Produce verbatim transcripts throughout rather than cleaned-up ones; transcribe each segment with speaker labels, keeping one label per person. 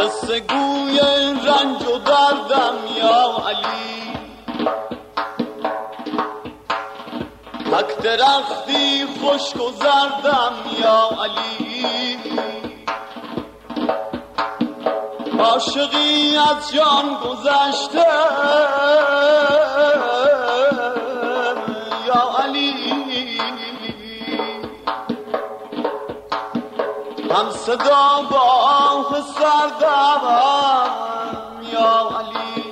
Speaker 1: قصه گوی رنج و دردم یا علی، تک درختی خشک و زردم یا علی، عاشقی از جان گذشته یا علی، هم صدا با آه سردم یا علی،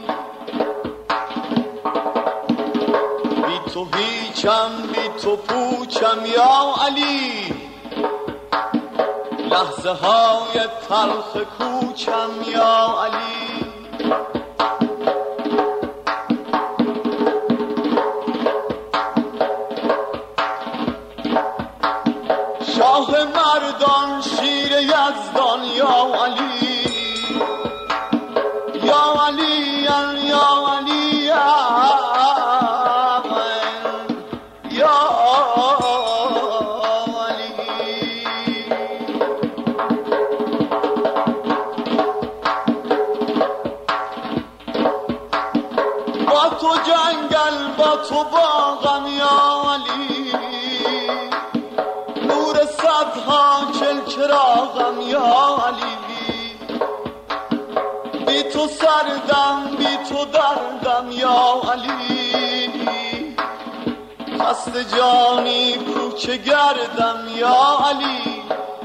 Speaker 1: بی تو هیچم بی تو پوچم یا علی، لحظه های تلخ کوچم یا علی، شاه مردان شیر یزدان یا علی، یا علی یا علی یا با تو جنگل با تو باغم یا علی، نور صدها چل چراغم یا علی، بی تو سردم بی تو دردم یا علی، خسته جانی کوچه گردم یا علی،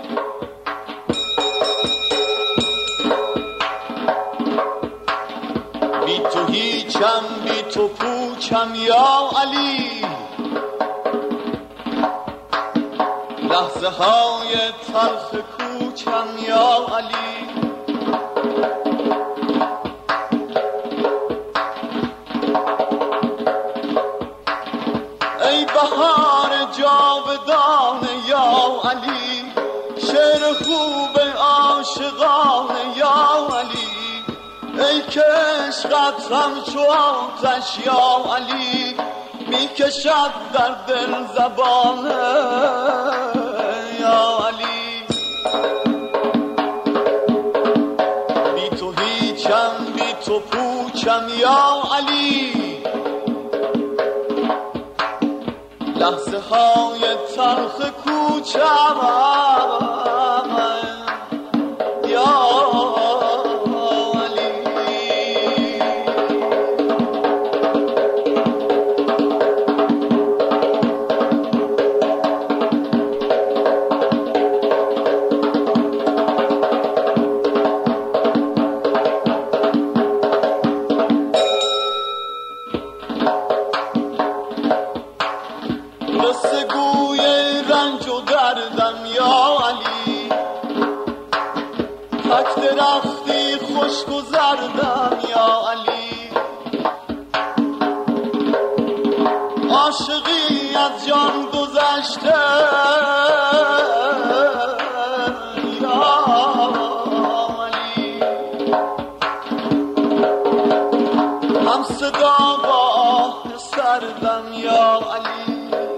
Speaker 1: بی تو هیچم بی تو پوچم یا علی، لحظه های تلخ کوچم یا علی، ای بهار جاودان یا علی، شعر خوب عاشقانه یا علی، ای که عشقت همچو آتش یا علی، می کشد در دل زبانه یا علی، بی تو هیچم بی تو پوچم یا علی، لحظه های تلخ کوچم یا قصه گوی رنج و دردم یا علی، تک درختی خشک و زردم یا علی، عاشقی از جان گذشته یا علی، هم صدا با آه سردم یا علی،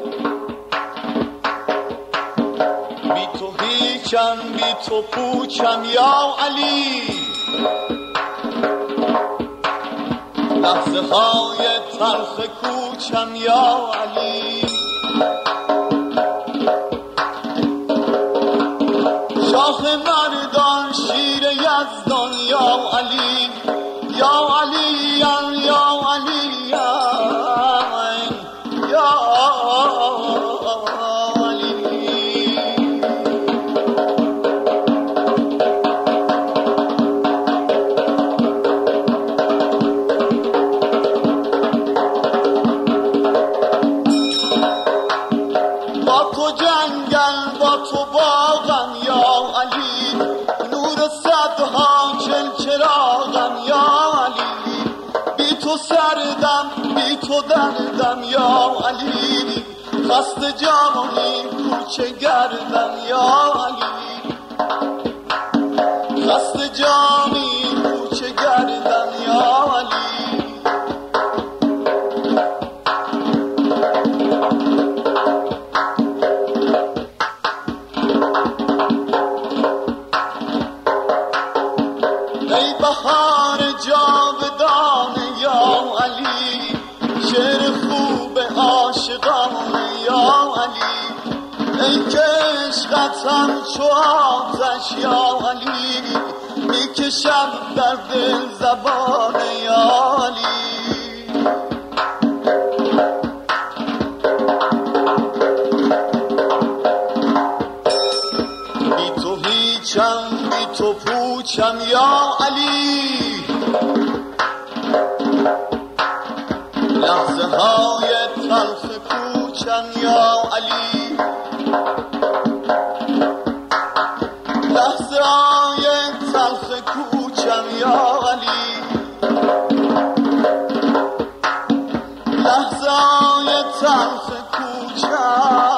Speaker 1: بی تو هیچم بی تو پوچم یا علی، لحظه های تلخ کوچم یا علی، شاه مردان شیر یزدان یا علی، یا علی یا علی یا سردم بی تو دردم یا علی، خسته جانی کوچه گردم یا علی، خسته جانی کوچه گردم یا علی، ای بهار جاودانه یا علی، شعر خوب عاشقانه یا علی، ای که عشقت همچو آتش یا علی، میکشم در دل زبانه یا علی. بی تو هیچم بی تو پوچم یا علی، لحظه های تلخ کوچم یا علی، لحظه های تلخ کوچم یا علی، لحظه های تلخ کوچم